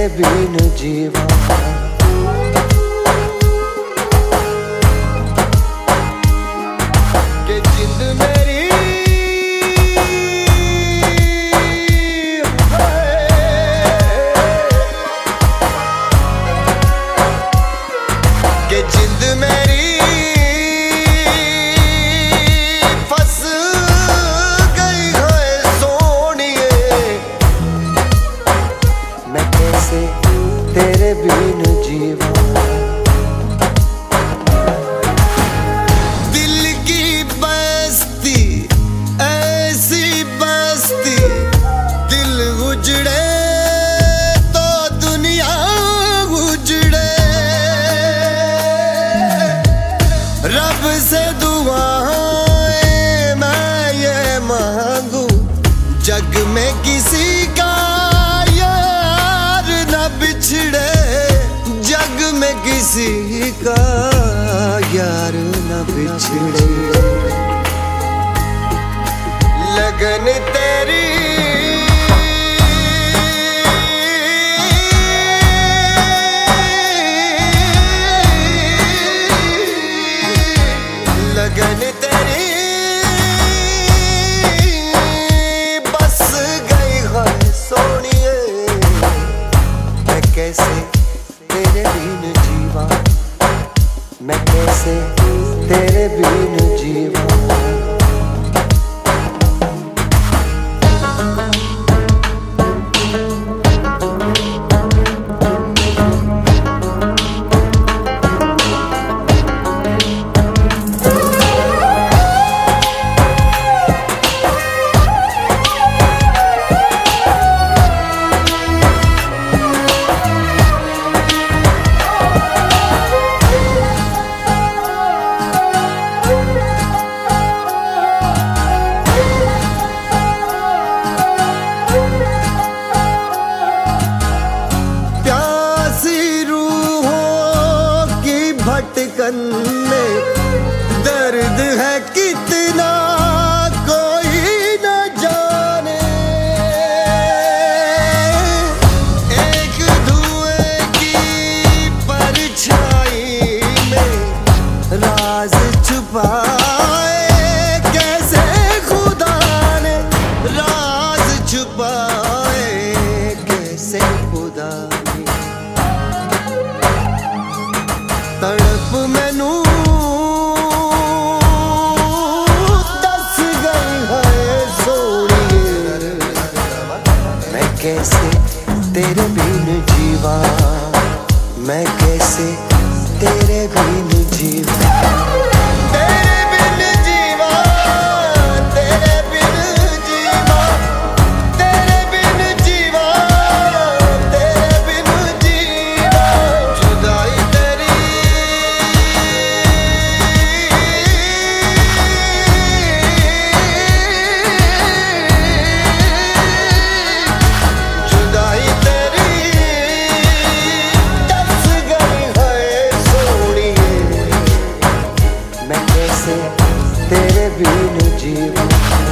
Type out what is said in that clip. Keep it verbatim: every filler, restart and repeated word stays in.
तेरे बिन जीवा। के जिंद मेरी के जिंद मेरी फंस गई है सोनिए। मैं कैसे तेरे बिन जीवा। दिल की बस्ती ऐसी बस्ती, दिल उजड़े तो दुनिया उजड़े। रब से दुआएं मैं ये मांगू, जग में किसी का यार न बिछड़े। जग में किसी का यार न बिछड़े। लगन तेरी लगन तेरी बस गई है सोनिए। मैं कैसे तेरे बिन जीवा। मैं कैसे तेरे बिन जीवा। भटकन में दर्द है कितना कोई न जाने। एक धुएं की परछाई में राज छुपाए कैसे खुदा ने। राज छुपाए कैसे खुदा ने। तड़प मैनू दस गई है सोनिए। मैं कैसे तेरे बिन जीवा। मैं कैसे तेरे बिन जीवा। तेरे बिन जीवा, तेरे बिन जीवा, तेरे बिन जीवा, तेरे बिन जीवा। जुदाई तेरे बिन जीवा।